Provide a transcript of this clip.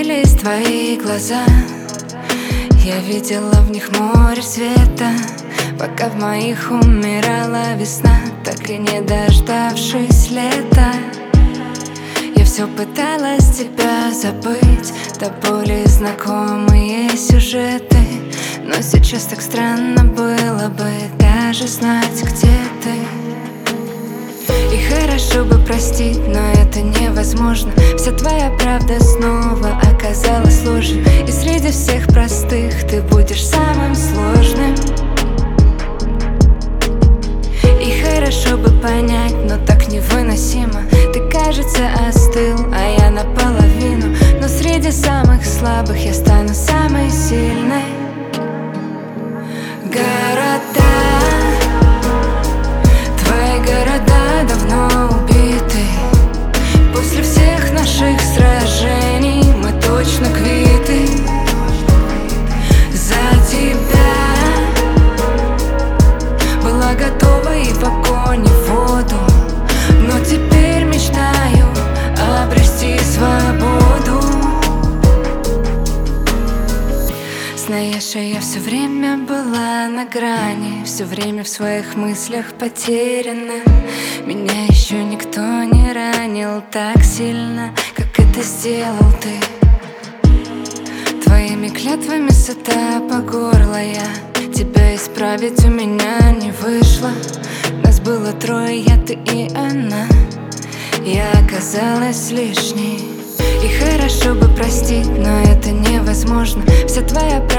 светились твои глаза. Я видела в них море света, пока в моих умирала весна, так и не дождавшись лета. Я все пыталась тебя забыть, до боли знакомые сюжеты. Но сейчас так странно было бы даже знать, где ты. И хорошо бы простить, но это невозможно. Вся твоя правда снова оказалась ложью, и среди всех простых ты будешь самым сложным. И хорошо бы понять, но так невыносимо. Ты, кажется, остыл, а я наполовину. Но среди самых слабых я стану самой сильной. Города, твои города давно убиты. После всех наших сражений мы точно квиты. За тебя была готова и в огонь, и в воду, но теперь мечтаю обрести свободу. Знаешь, я все время была на грани, все время в своих мыслях потеряна. Меня еще никто не ранил так сильно, как это сделал ты. Твоими клятвами сыта по горло я. Тебя исправить у меня не вышло. Нас было трое, я, ты и она. Я оказалась лишней. И хорошо бы простить, но это невозможно. Вся твоя